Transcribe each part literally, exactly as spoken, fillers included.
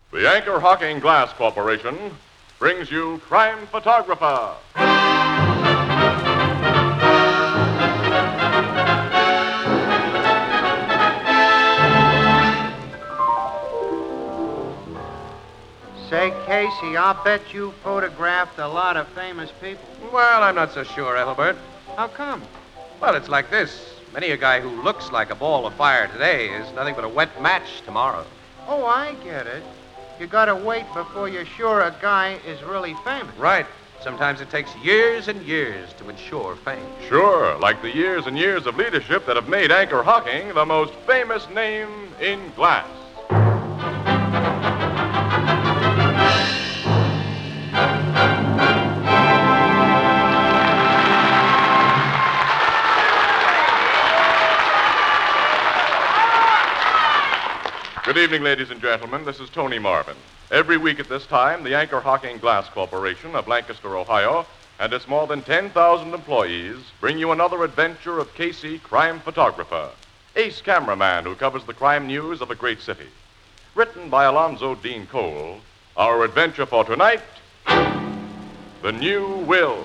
The Anchor Hocking Glass Corporation brings you Crime Photographer. Say, Casey, I'll bet you photographed a lot of famous people. Well, I'm not so sure, Ethelbert. How come? Well, it's like this. Many a guy who looks like a ball of fire today is nothing but a wet match tomorrow. Oh, I get it. You gotta wait before you're sure a guy is really famous. Right. Sometimes it takes years and years to ensure fame. Sure, like the years and years of leadership that have made Anchor Hocking the most famous name in glass. Good evening, ladies and gentlemen. This is Tony Marvin. Every week at this time, the Anchor Hocking Glass Corporation of Lancaster, Ohio, and its more than ten thousand employees bring you another adventure of Casey, crime photographer, ace cameraman who covers the crime news of a great city. Written by Alonzo Dean Cole, our adventure for tonight, The New Will.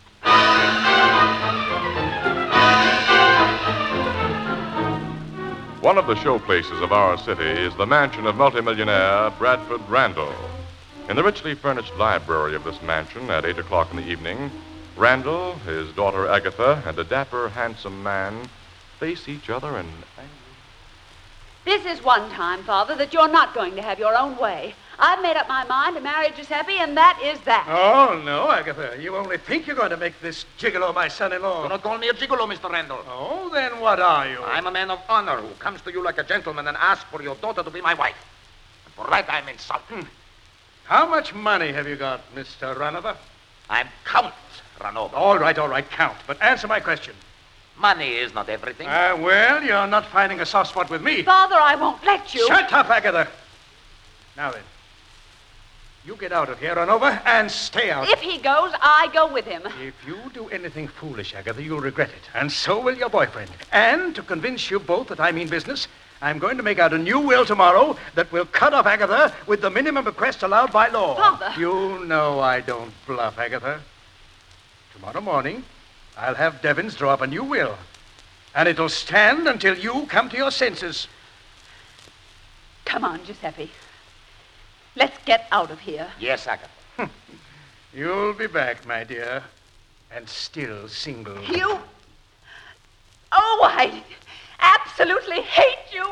One of the showplaces of our city is the mansion of multimillionaire Bradford Randall. In the richly furnished library of this mansion at eight o'clock in the evening, Randall, his daughter Agatha, and a dapper, handsome man face each other in angry... This is one time, Father, that you're not going to have your own way. I've made up my mind to marry Giuseppe, and that is that. Oh, no, Agatha. You only think you're going to make this gigolo my son-in-law. Do not call me a gigolo, Mister Randall. Oh, then what are you? I'm a man of honor who comes to you like a gentleman and asks for your daughter to be my wife. And for that, I'm insulted. How much money have you got, Mister Runover? I'm Count Runover. All right, all right, Count. But answer my question. Money is not everything. Ah, uh, well, you're not finding a soft spot with me. Father, I won't let you. Shut up, Agatha. Now then. You get out of here, Runover, and stay out. If he goes, I go with him. If you do anything foolish, Agatha, you'll regret it. And so will your boyfriend. And to convince you both that I mean business, I'm going to make out a new will tomorrow that will cut off Agatha with the minimum bequest allowed by law. Father. You know I don't bluff, Agatha. Tomorrow morning, I'll have Devons draw up a new will. And it'll stand until you come to your senses. Come on, Giuseppe. Let's get out of here. Yes, Agatha. You'll be back, my dear, and still single. You? Oh, I absolutely hate you.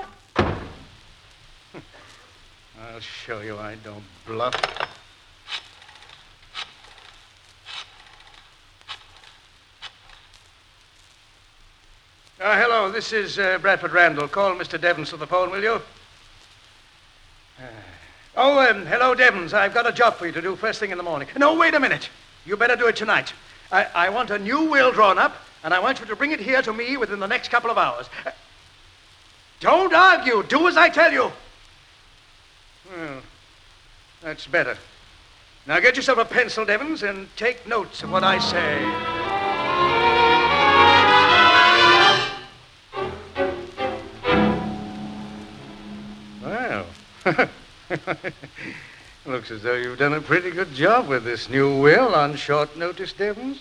I'll show you I don't bluff. Uh, hello, this is uh, Bradford Randall. Call Mister Devons to the phone, will you? Uh, oh, um, hello, Devons. I've got a job for you to do first thing in the morning. No, wait a minute. You better do it tonight. I, I want a new will drawn up, and I want you to bring it here to me within the next couple of hours. Uh, don't argue. Do as I tell you. Well, that's better. Now get yourself a pencil, Devons, and take notes of what I say. Looks as though you've done a pretty good job with this new will on short notice, Devons.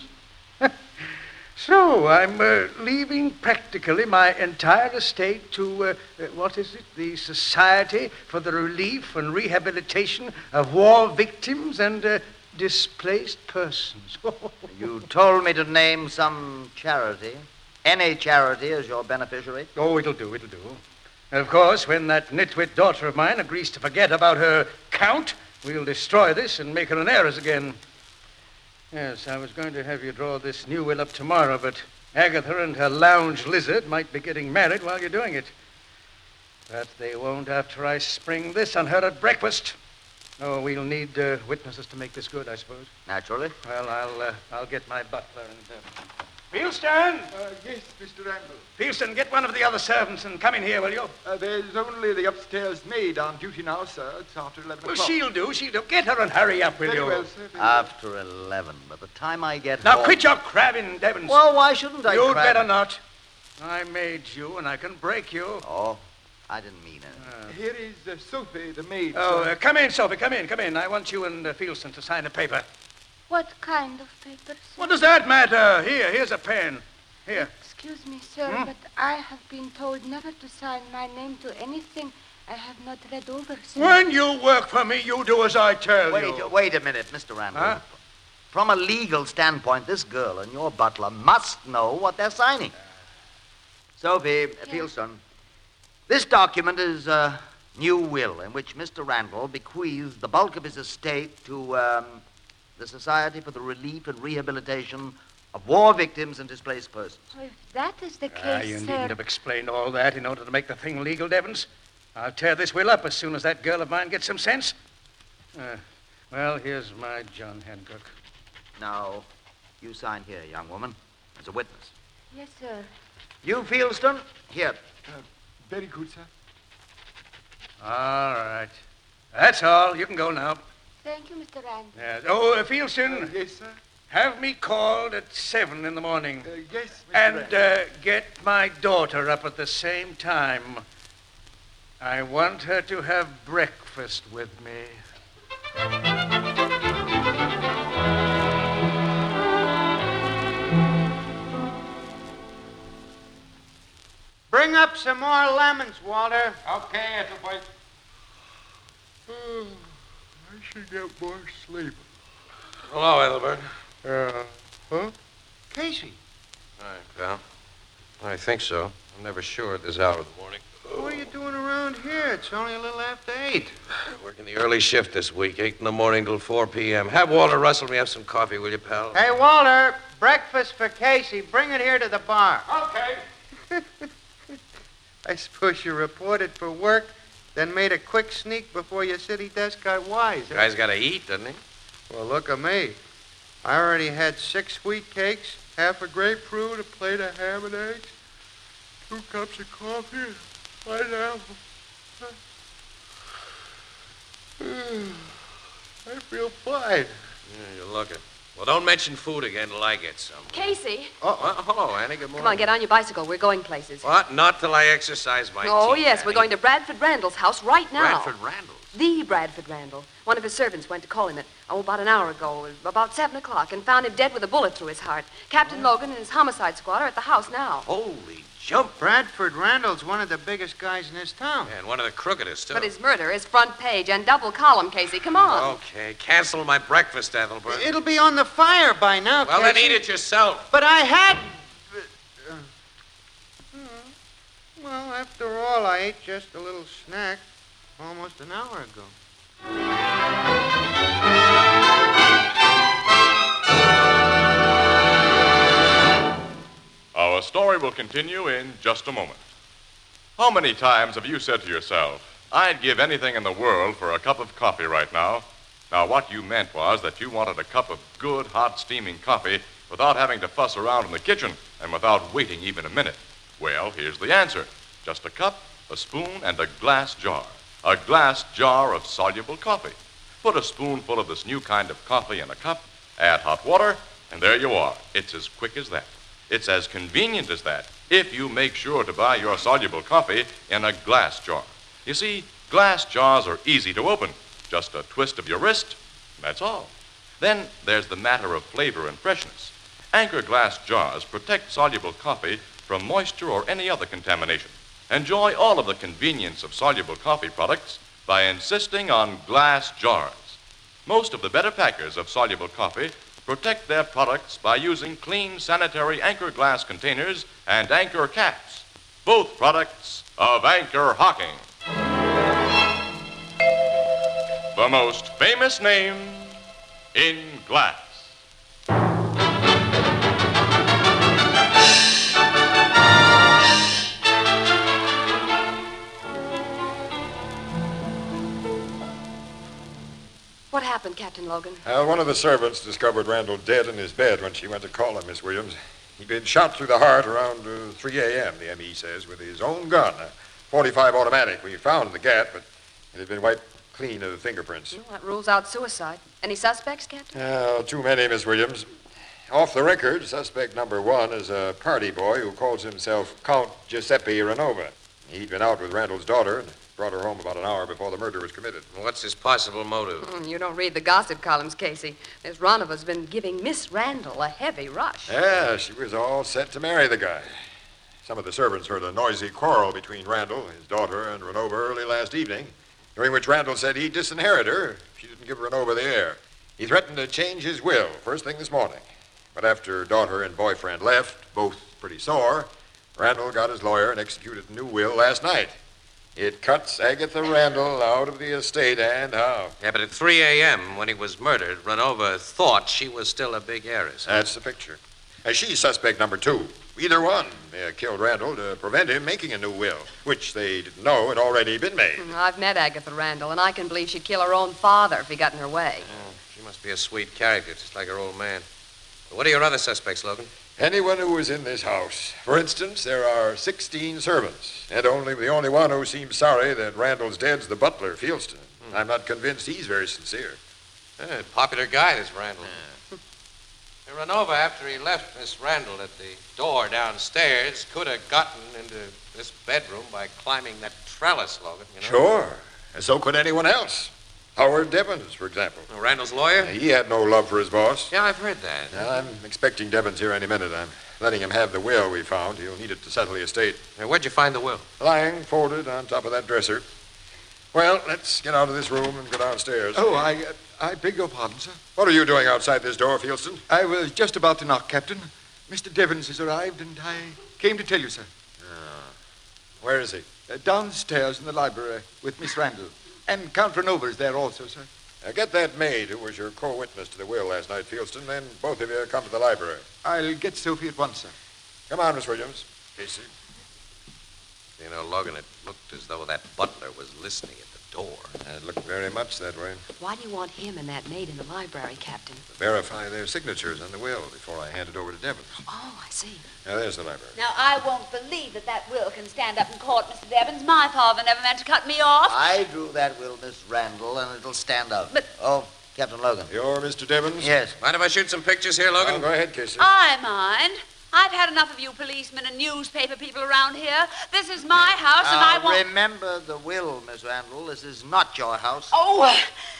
So, I'm uh, leaving practically my entire estate to, uh, uh, what is it, the Society for the Relief and Rehabilitation of War Victims and uh, Displaced Persons. You told me to name some charity. Any charity as your beneficiary? Oh, it'll do, it'll do. And of course, when that nitwit daughter of mine agrees to forget about her count, we'll destroy this and make her an heiress again. Yes, I was going to have you draw this new will up tomorrow, but Agatha and her lounge lizard might be getting married while you're doing it. But they won't after I spring this on her at breakfast. Oh, we'll need uh, witnesses to make this good, I suppose. Naturally. Well, I'll uh, I'll get my butler and... Uh... Fieldston! Uh, yes, Mister Randall. Fieldston, get one of the other servants and come in here, will you? Uh, there's only the upstairs maid on duty now, sir. It's after eleven well, o'clock. Well, she'll do. She'll do. Get her and hurry up, will very you? Well, sir, very after well. eleven. By the time I get now, home... Now, quit your crabbing, Devons. Well, why shouldn't I You'd crab? better not. I made you, and I can break you. Oh? I didn't mean it. Here is uh, Sophie, the maid. Oh, sir. uh, come in, Sophie, come in, come in. I want you and uh, Fieldston to sign a paper. What kind of paper, sir? What does that matter? Here, here's a pen. Here. Excuse me, sir, Hmm? but I have been told never to sign my name to anything I have not read over, sir. When you work for me, you do as I tell Wait, you. wait a minute, Mister Randall. Huh? From a legal standpoint, this girl and your butler must know what they're signing. Sophie, Fieldston, this document is a new will in which Mister Randall bequeaths the bulk of his estate to um, the Society for the Relief and Rehabilitation of War Victims and Displaced Persons. Oh, if that is the Ah, case, you sir. needn't have explained all that in order to make the thing legal, Devons. I'll tear this will up as soon as that girl of mine gets some sense. Uh, well, here's my John Hancock. Now, you sign here, young woman, as a witness. Yes, sir. You, Fieldston, here. Uh, very good, sir. All right. That's all. You can go now. Thank you, Mister Randall. Yeah. Oh, uh, Uh, Fieldston, yes, sir. have me called at seven in the morning. Uh, yes, Mister And Randall. uh, get my daughter up at the same time. I want her to have breakfast with me. Bring up some more lemons, Walter. Okay, Ethelbert. Oh, I should get more sleep. Hello, Ethelbert. Uh, huh? Casey, Hi, pal. I think so. I'm never sure at this hour of the morning. what are you doing around here? It's only a little after eight. Working the early shift this week, eight in the morning till four p.m. Have Walter Russell me have some coffee, will you, pal? Hey, Walter, breakfast for Casey. Bring it here to the bar. Okay. I suppose you reported for work, then made a quick sneak before your city desk got wise. huh? Guy's got to eat, doesn't he? Well, look at me. I already had six wheat cakes, half a grapefruit, a plate of ham and eggs, two cups of coffee, and pineapple. I feel fine. Yeah, you're looking. Well, don't mention food again till I get some. Casey, Well, hello, Annie. Good morning. come on, get on your bicycle. We're going places. What? Not till I exercise my Oh, teeth, yes, we're Annie. going to Bradford Randall's house right now. Bradford Randall. The Bradford Randall. One of his servants went to call him at, oh, about an hour ago, about seven o'clock, and found him dead with a bullet through his heart. Captain Logan and his homicide squad are at the house now. Holy jump. Bradford Randall's one of the biggest guys in this town. And one of the crookedest, too. But his murder is front page and double column, Casey. Come on. Okay, cancel my breakfast, Ethelbert. It'll be on the fire by now, Well, then Casey. eat it yourself. But I had... Uh, well, after all, I ate just a little snack almost an hour ago. Our story will continue in just a moment. How many times have you said to yourself, I'd give anything in the world for a cup of coffee right now? Now, what you meant was that you wanted a cup of good, hot, steaming coffee without having to fuss around in the kitchen and without waiting even a minute. Well, here's the answer. Just a cup, a spoon, and a glass jar. A glass jar of soluble coffee. Put a spoonful of this new kind of coffee in a cup, add hot water, and there you are. It's as quick as that. It's as convenient as that if you make sure to buy your soluble coffee in a glass jar. You see, glass jars are easy to open. Just a twist of your wrist, that's all. Then there's the matter of flavor and freshness. Anchor glass jars protect soluble coffee from moisture or any other contamination. Enjoy all of the convenience of soluble coffee products by insisting on glass jars. Most of the better packers of soluble coffee protect their products by using clean, sanitary Anchor glass containers and Anchor caps, both products of Anchor Hocking. The most famous name in glass. What happened, Captain Logan? Uh, one of the servants discovered Randall dead in his bed when she went to call him, Miss Williams. He'd been shot through the heart around uh, three a.m., the M E says, with his own gun, a forty-five automatic. We found the gat, but it had been wiped clean of the fingerprints. Well, that rules out suicide. Any suspects, Captain? Uh, too many, Miss Williams. Off the record, suspect number one is a party boy who calls himself Count Giuseppe Renova. He'd been out with Randall's daughter and brought her home about an hour before the murder was committed. What's his possible motive? Mm, you don't read the gossip columns, Casey. Miss Ronova's been giving Miss Randall a heavy rush. Yeah, she was all set to marry the guy. Some of the servants heard a noisy quarrel between Randall, his daughter, and Renova early last evening, during which Randall said he'd disinherit her if she didn't give Renova the heir. He threatened to change his will first thing this morning. But after daughter and boyfriend left, both pretty sore, Randall got his lawyer and executed a new will last night. It cuts Agatha Randall out of the estate, and how? Yeah, but at three a.m. when he was murdered, Renova thought she was still a big heiress. That's the picture. And she's suspect number two. Either one. They killed Randall to prevent him making a new will, which they didn't know had already been made. Mm, I've met Agatha Randall, and I can believe she'd kill her own father if he got in her way. Oh, she must be a sweet character, just like her old man. But what are your other suspects, Logan? Anyone who was in this house. For instance, there are sixteen servants, and only the only one who seems sorry that Randall's dead's the butler, Fieldston. Hmm. I'm not convinced he's very sincere. Yeah, popular guy, this Randall. Yeah. Renova, after he left Miss Randall at the door downstairs, could have gotten into this bedroom by climbing that trellis, Logan, you know? Sure. And so could anyone else. Howard Devens, for example. Oh, Randall's lawyer? He had no love for his boss. Yeah, I've heard that. Now, I'm expecting Devens here any minute. I'm letting him have the will we found. He'll need it to settle the estate. Now, where'd you find the will? Lying folded on top of that dresser. Well, let's get out of this room and go downstairs. Oh, I, uh, I beg your pardon, sir. What are you doing outside this door, Fieldston? I was just about to knock, Captain. Mister Devens has arrived, and I came to tell you, sir. Ah. Where is he? Uh, downstairs in the library with Miss Randall. And Count Renova is there also, sir. Now get that maid who was your co-witness to the will last night, Fieldston, then both of you come to the library. I'll get Sophie at once, sir. Come on, Miss Williams. Casey. You know, Logan, it looked as though that butler was listening at the door. It looked very much that way. Why do you want him and that maid in the library, Captain? To verify their signatures on the will before I hand it over to Devens. Oh, I see. Now, there's the library. Now, I won't believe that that will can stand up in court, Mister Devens. My father never meant to cut me off. I drew that will, Miss Randall, and it'll stand up. But... Oh, Captain Logan. You're Mister Devens? Yes. Mind if I shoot some pictures here, Logan? Oh, go ahead, Casey. I mind. I've had enough of you policemen and newspaper people around here. This is my house, and I Now, won't... remember the will, Miss Randall. This is not your house. Oh, uh,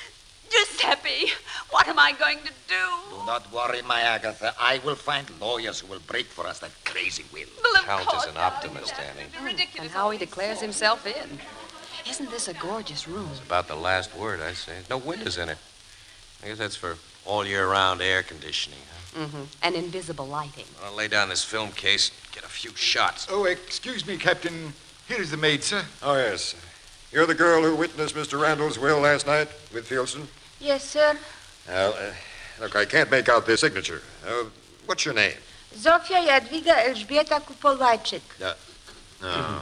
Giuseppe, what am I going to do? Do not worry, my Agatha. I will find lawyers who will break for us that crazy will. Well, of Count course, is an optimist, Annie. Ridiculous. And how he declares himself in. Isn't this a gorgeous room? It's about the last word, I say. No windows in it. I guess that's for all year-round air conditioning, huh? Mm-hmm. And invisible lighting. I'll lay down this film case, get a few shots. Oh, excuse me, Captain. Here is the maid, sir. Oh, yes. You're the girl who witnessed Mister Randall's will last night with Fieldston? Yes, sir. Well, uh, look, I can't make out this signature. Uh, what's your name? Zofia Jadwiga Elżbieta Kupolwajczyk. Uh, no.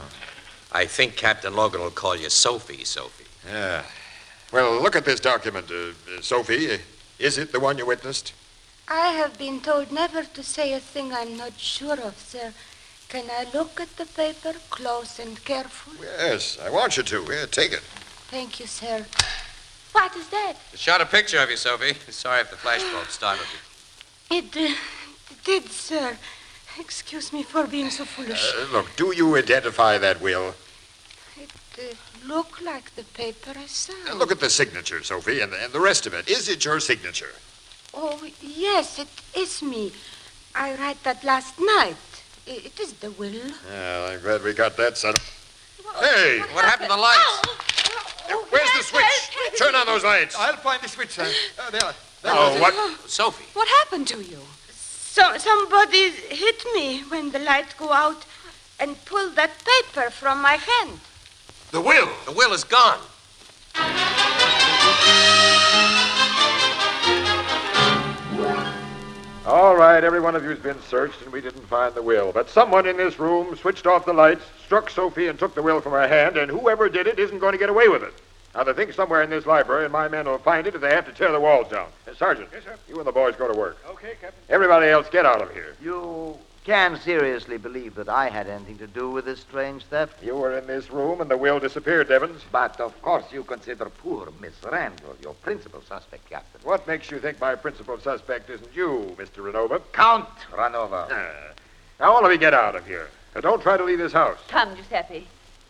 I think Captain Logan will call you Sophie, Sophie. Yeah. Well, look at this document, uh, uh, Sophie. Is it the one you witnessed? I have been told never to say a thing I'm not sure of, sir. Can I look at the paper close and careful? Yes, I want you to. Here, take it. Thank you, sir. What is that? I shot a picture of you, Sophie. Sorry if the flashbulb startled you. It, uh, it did, sir. Excuse me for being so foolish. Uh, look, do you identify that will? It uh, looked like the paper I signed. Uh, look at the signature, Sophie, and, and the rest of it. Is it your signature? Oh, yes, it is me. I write that last night. I- It is the will. Well, I'm glad we got that settled. Hey! What, what happened to the lights? Oh, Where's the switch? Turn on those lights. I'll find the switch, sir. Uh, there. there Oh, what? Sophie. What happened to you? So somebody hit me when the light go out and pulled that paper from my hand. The will. The will is gone. All right, every one of you's been searched, and we didn't find the will. But someone in this room switched off the lights, struck Sophie, and took the will from her hand, and whoever did it isn't going to get away with it. Now, the thing's somewhere in this library, and my men will find it if they have to tear the walls down. Uh, Sergeant. Yes, sir. You and the boys go to work. Okay, Captain. Everybody else, get out of here. You can seriously believe that I had anything to do with this strange theft? You were in this room, and the will disappeared, Devens. But of course you consider poor Miss Randall your principal suspect, Captain. What makes you think my principal suspect isn't you, Mister Renova? Count Renova. Uh, now, all of you get out of here. Now, don't try to leave this house. Come, Giuseppe.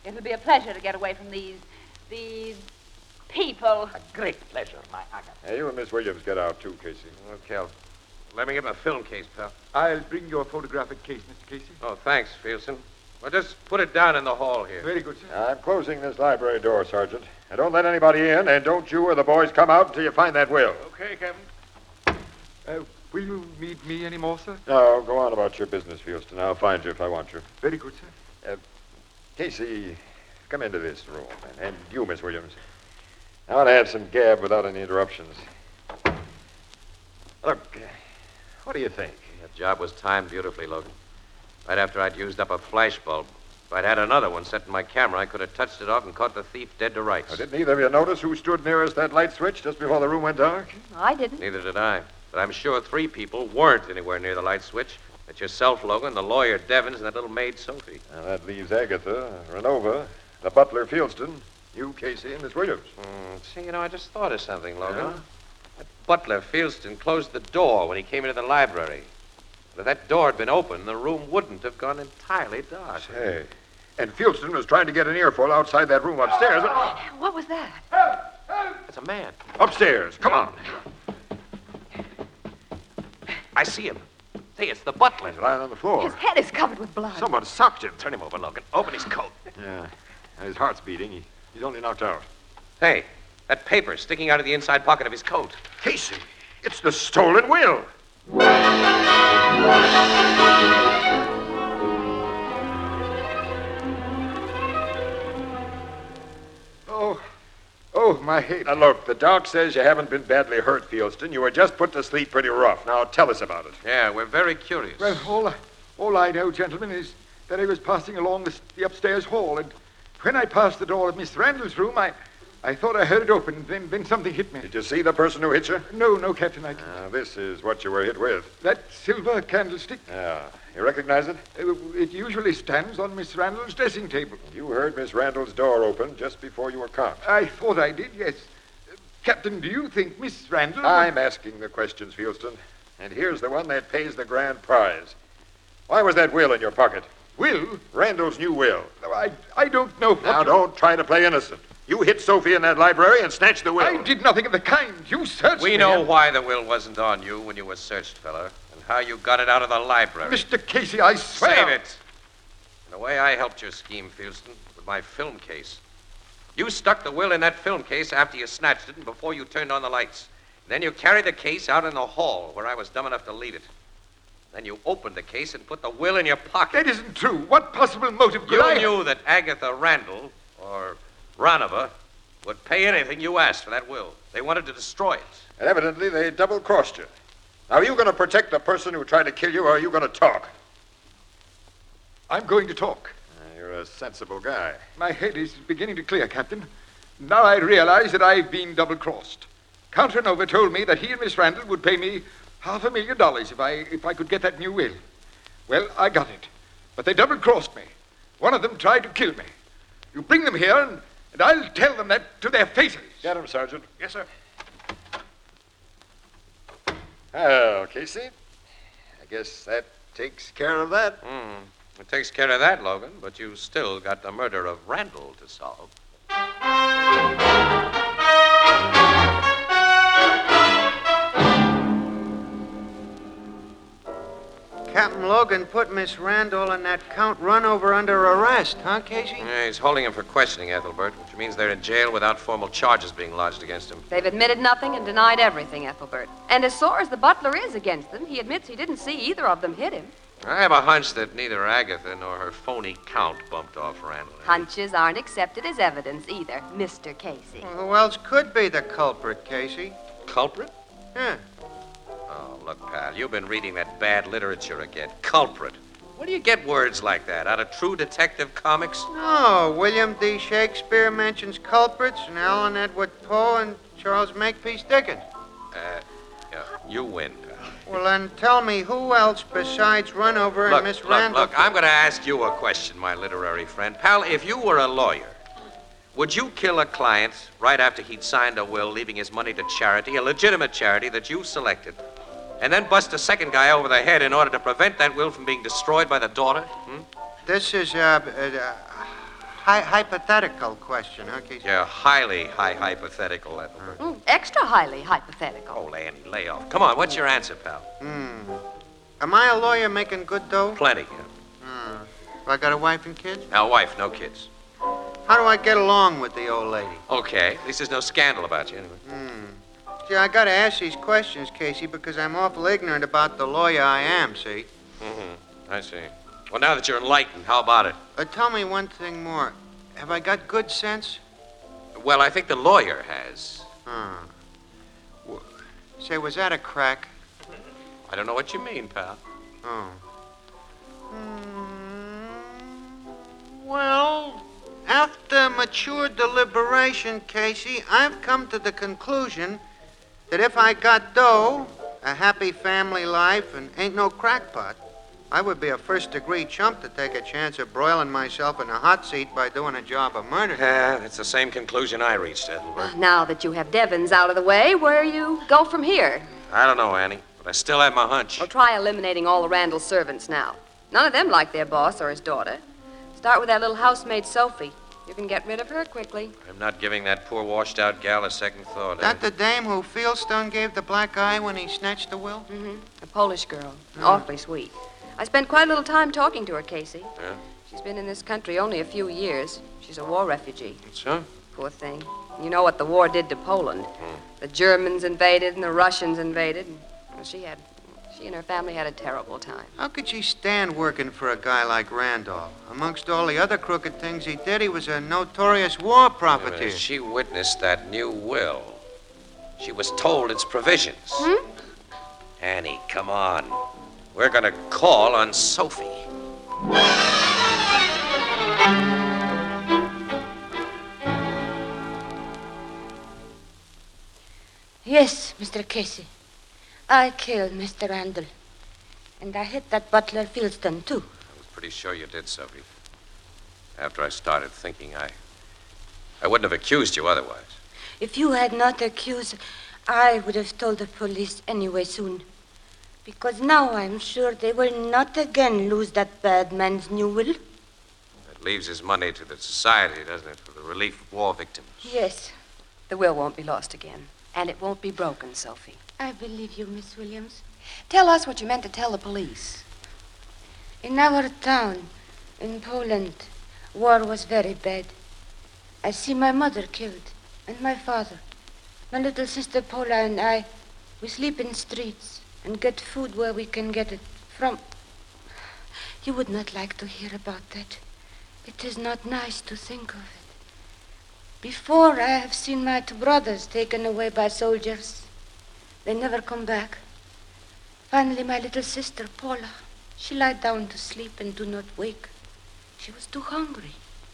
It'll be a pleasure to get away from these, these people. A great pleasure, my Agatha. Hey, you and Miss Williams get out, too, Casey. Okay. Let me get my film case, pal. I'll bring your photographic case, Mister Casey. Oh, thanks, Fieldston. Well, just put it down in the hall here. Very good, sir. I'm closing this library door, Sergeant. And don't let anybody in, and don't you or the boys come out until you find that will. Okay, Captain. Uh, will you need me any more, sir? No, go on about your business, Fieldston. I'll find you if I want you. Very good, sir. Uh, Casey, come into this room. And, and you, Miss Williams. I want to have some gab without any interruptions. Look, uh, what do you think? That job was timed beautifully, Logan. Right after I'd used up a flash bulb. If I'd had another one set in my camera, I could have touched it off and caught the thief dead to rights. Oh, didn't either of you notice who stood nearest that light switch just before the room went dark? I didn't. Neither did I. But I'm sure three people weren't anywhere near the light switch. It's yourself, Logan, the lawyer, Devins, and that little maid, Sophie. Now, that leaves Agatha, Renova, the butler, Fieldston, you, Casey, and Miss Williams. Mm, see, you know, I just thought of something, Logan. Yeah? That butler, Fieldston, closed the door when he came into the library. But if that door had been open, the room wouldn't have gone entirely dark. Say, and Fieldston was trying to get an earful outside that room upstairs. What was that? It's a man. Upstairs. Come on. I see him. Say, it's the butler. He's lying on the floor. His head is covered with blood. Someone socked him. Turn him over, Logan. Open his coat. Yeah. And his heart's beating. He, he's only knocked out. Hey, that paper sticking out of the inside pocket of his coat. Casey, it's the stolen will. Oh, oh, my head. Now, look, the doc says you haven't been badly hurt, Fieldston. You were just put to sleep pretty rough. Now, tell us about it. Yeah, we're very curious. Well, all, I- all I know, gentlemen, is that I was passing along the, the upstairs hall, and when I passed the door of Miss Randall's room, I, I thought I heard it open, and then, then something hit me. Did you see the person who hit you? No, no, Captain. I... Uh, this is what you were hit with. That silver candlestick. Yeah. You recognize it? Uh, it usually stands on Miss Randall's dressing table. You heard Miss Randall's door open just before you were caught. I thought I did, yes. Uh, Captain, do you think Miss Randall... I'm asking the questions, Fieldston. And here's the one that pays the grand prize. Why was that will in your pocket? Will? Randall's new will. No, I, I don't know what... Now, you... don't try to play innocent. You hit Sophie in that library and snatched the will. I did nothing of the kind. You searched we me. We know why the will wasn't on you when you were searched, fella, and how you got it out of the library. Mister Casey, I swear... Save it. The way I helped your scheme, Fieldston, with my film case. You stuck the will in that film case after you snatched it and before you turned on the lights. Then you carried the case out in the hall where I was dumb enough to leave it. Then you opened the case and put the will in your pocket. That isn't true. What possible motive could you I... You knew that Agatha Randall, or Ranova, would pay anything you asked for that will. They wanted to destroy it. And evidently they double-crossed you. Now, are you going to protect the person who tried to kill you, or are you going to talk? I'm going to talk. Uh, you're a sensible guy. My head is beginning to clear, Captain. Now I realize that I've been double-crossed. Count Renova told me that he and Miss Randall would pay me half a million dollars if I if I could get that new will. Well, I got it. But they double-crossed me. One of them tried to kill me. You bring them here, and, and I'll tell them that to their faces. Get him, Sergeant. Yes, sir. Well, Casey, I guess that takes care of that. Mm. It takes care of that, Logan, but you still got the murder of Randall to solve. Captain Logan put Miss Randall and that Count Runover under arrest, huh, Casey? Yeah, he's holding him for questioning, Ethelbert, which means they're in jail without formal charges being lodged against him. They've admitted nothing and denied everything, Ethelbert. And as sore as the butler is against them, he admits he didn't see either of them hit him. I have a hunch that neither Agatha nor her phony Count bumped off Randall. Hunches aren't accepted as evidence either, Mister Casey. Well, who else could be the culprit, Casey? Culprit? Yeah. Oh, look, pal, you've been reading that bad literature again. Culprit. Where do you get words like that? Out of True Detective comics? No, William D. Shakespeare mentions culprits, and Alan Edward Poe and Charles Makepeace Dickens. Uh, yeah, you win, pal. Well, then tell me who else besides Runover Look, and Miss look, Randall... look, I'm going to ask you a question, my literary friend. Pal, if you were a lawyer, would you kill a client right after he'd signed a will leaving his money to charity, a legitimate charity that you selected, and then bust a second guy over the head in order to prevent that will from being destroyed by the daughter? Hmm? This is, uh, uh, Hy- hypothetical question, huh, Casey? Yeah, highly high hypothetical, Ethelbert. Mm, extra highly hypothetical. Oh, Andy, lay off. Come on, what's your answer, pal? Hmm. Am I a lawyer making good dough? Plenty. Yeah. Hmm. Have I got a wife and kids? Now, wife, no kids. How do I get along with the old lady? Okay, at least there's no scandal about you, anyway. Hmm. See, I gotta ask these questions, Casey, because I'm awful ignorant about the lawyer I am, see? Mm-hmm. I see. Well, now that you're enlightened, how about it? Uh, tell me one thing more. Have I got good sense? Well, I think the lawyer has. Huh. W- Say, was that a crack? I don't know what you mean, pal. Oh. Hmm. Well, after mature deliberation, Casey, I've come to the conclusion that if I got dough, a happy family life, and ain't no crackpot, I would be a first-degree chump to take a chance of broiling myself in a hot seat by doing a job of murder. Yeah, that's the same conclusion I reached, Ethelbert. Now that you have Devons out of the way, where you go from here? I don't know, Annie, but I still have my hunch. Well, try eliminating all the Randall servants now. None of them like their boss or his daughter. Start with that little housemaid, Sophie. You can get rid of her quickly. I'm not giving that poor washed-out gal a second thought. That eh? the dame who Fieldstone gave the black eye when he snatched the will? Mm-hmm. A Polish girl. Awfully sweet. I spent quite a little time talking to her, Casey. Yeah? She's been in this country only a few years. She's a war refugee. So? Poor thing. You know what the war did to Poland. Hmm. The Germans invaded and the Russians invaded. And she had, she and her family had a terrible time. How could she stand working for a guy like Randolph? Amongst all the other crooked things he did, he was a notorious war profiteer. Yeah, she witnessed that new will. She was told its provisions. Hmm? Annie, come on. We're going to call on Sophie. Yes, Mister Casey. I killed Mister Randall. And I hit that butler Fieldstone, too. I was pretty sure you did, Sophie. After I started thinking, I... I wouldn't have accused you otherwise. If you had not accused, I would have told the police anyway soon. Because now I'm sure they will not again lose that bad man's new will. That leaves his money to the society, doesn't it, for the relief of war victims? Yes, The will won't be lost again. And it won't be broken, Sophie. I believe you, Miss Williams. Tell us what you meant to tell the police. In our town, in Poland, war was very bad. I see my mother killed, and my father. My little sister Paula and I, we sleep in streets and get food where we can get it from. You would not like to hear about that. It is not nice to think of it. Before, I have seen my two brothers taken away by soldiers. They never come back. Finally, my little sister, Paula, she lied down to sleep and do not wake. She was too hungry.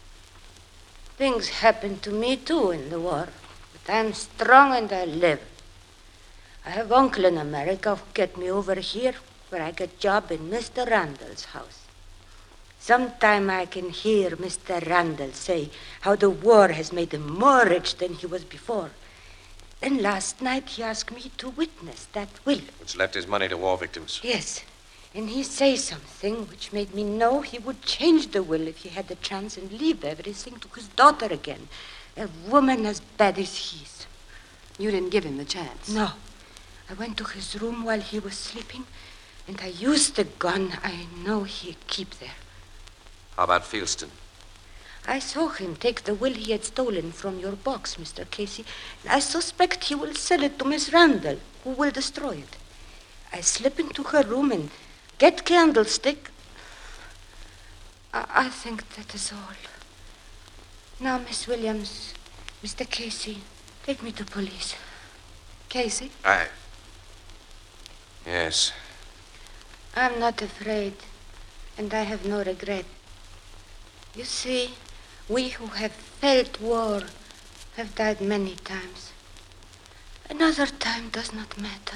Things happened to me, too, in the war. But I'm strong and I live. I have uncle in America who get me over here where I get job in Mister Randall's house. Sometime I can hear Mister Randall say how the war has made him more rich than he was before. Then last night he asked me to witness that will. Which left his money to war victims. Yes, and he say something which made me know he would change the will if he had the chance and leave everything to his daughter again. A woman as bad as he is. You didn't give him the chance. No. I went to his room while he was sleeping, and I used the gun I know he keep there. How about Fieldstone? I saw him take the will he had stolen from your box, Mister Casey, and I suspect he will sell it to Miss Randall, who will destroy it. I slip into her room and get candlestick. I, I think that is all. Now, Miss Williams, Mister Casey, take me to police. Casey? I... Yes. I'm not afraid, and I have no regret. You see, we who have felt war have died many times. Another time does not matter.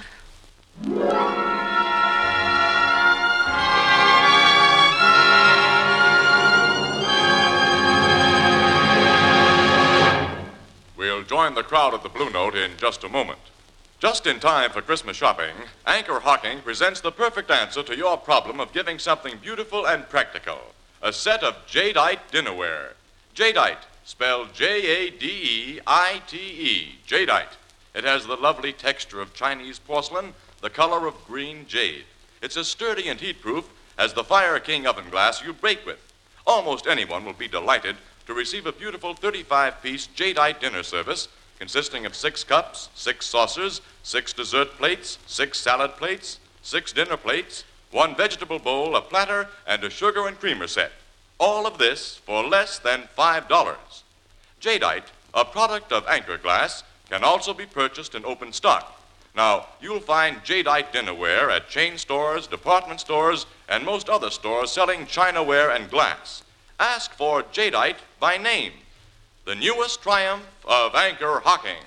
We'll join the crowd at the Blue Note in just a moment. Just in time for Christmas shopping, Anchor Hocking presents the perfect answer to your problem of giving something beautiful and practical. A set of jadeite dinnerware. Jadeite, spelled J A D E I T E, Jadeite. It has the lovely texture of Chinese porcelain, the color of green jade. It's as sturdy and heat-proof as the Fire King oven glass you bake with. Almost anyone will be delighted to receive a beautiful thirty-five piece Jadeite dinner service consisting of six cups, six saucers, six dessert plates, six salad plates, six dinner plates, one vegetable bowl, a platter, and a sugar and creamer set. All of this for less than five dollars. Jadeite, a product of Anchor Glass, can also be purchased in open stock. Now, you'll find Jadeite dinnerware at chain stores, department stores, and most other stores selling chinaware and glass. Ask for Jadeite by name, the newest triumph of Anchor Hocking.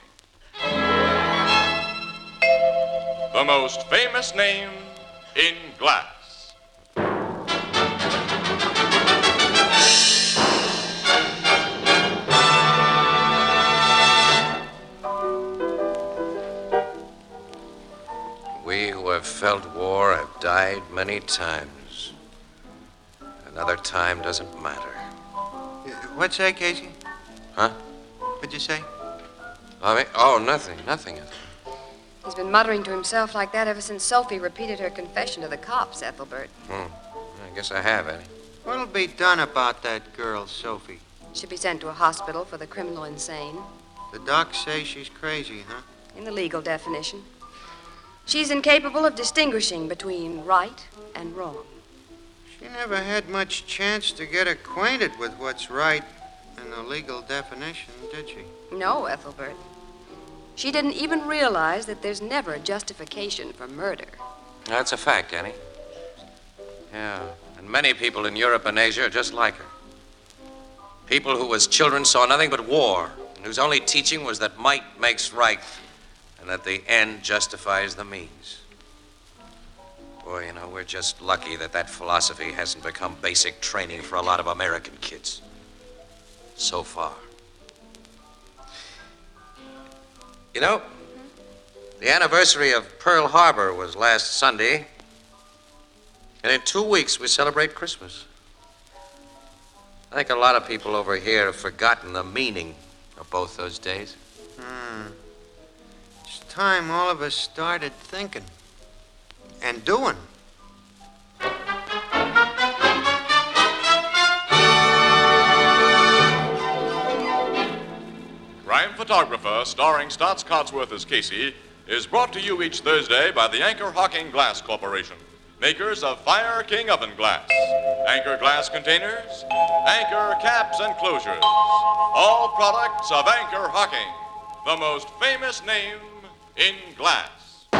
The most famous name in glass. We who have felt war have died many times. Another time doesn't matter. Uh, What's that, Casey? Huh? What'd you say? I mean, oh, nothing, nothing. He's been muttering to himself like that ever since Sophie repeated her confession to the cops, Ethelbert. Hmm. I guess I have, Annie. What'll be done about that girl, Sophie? Should be sent to a hospital for the criminal insane. The docs say she's crazy, huh? In the legal definition. She's incapable of distinguishing between right and wrong. She never had much chance to get acquainted with what's right in the legal definition, did she? No, Ethelbert. She didn't even realize that there's never a justification for murder. That's a fact, Annie. Yeah, and many people in Europe and Asia are just like her. People who as children saw nothing but war, and whose only teaching was that might makes right, and that the end justifies the means. Boy, you know, we're just lucky that that philosophy hasn't become basic training for a lot of American kids. So far. You know, the anniversary of Pearl Harbor was last Sunday, and in two weeks we celebrate Christmas. I think a lot of people over here have forgotten the meaning of both those days. Hmm. It's time all of us started thinking and doing. Crime Photographer, starring Stotts Cotsworth as Casey, is brought to you each Thursday by the Anchor Hocking Glass Corporation, makers of Fire King oven glass, Anchor glass containers, Anchor caps and closures. All products of Anchor Hocking, the most famous name in glass.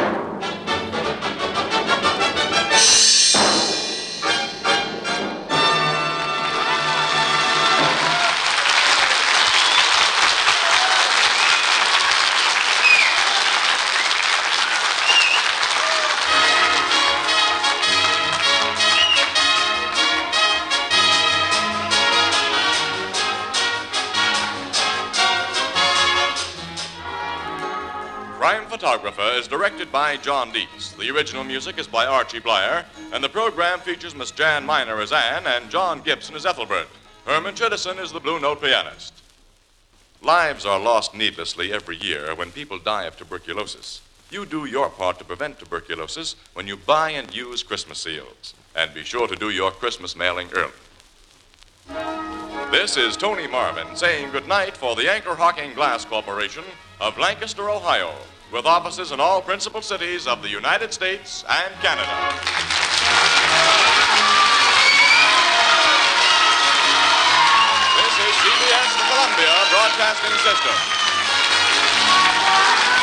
Crime Photographer is directed by John Deese. The original music is by Archie Blyer, and the program features Miss Jan Miner as Anne and John Gibson as Ethelbert. Herman Chittison is the Blue Note pianist. Lives are lost needlessly every year when people die of tuberculosis. You do your part to prevent tuberculosis when you buy and use Christmas seals. And be sure to do your Christmas mailing early. This is Tony Marvin saying goodnight for the Anchor Hocking Glass Corporation of Lancaster, Ohio, with offices in all principal cities of the United States and Canada. This is C B S, the Columbia Broadcasting System.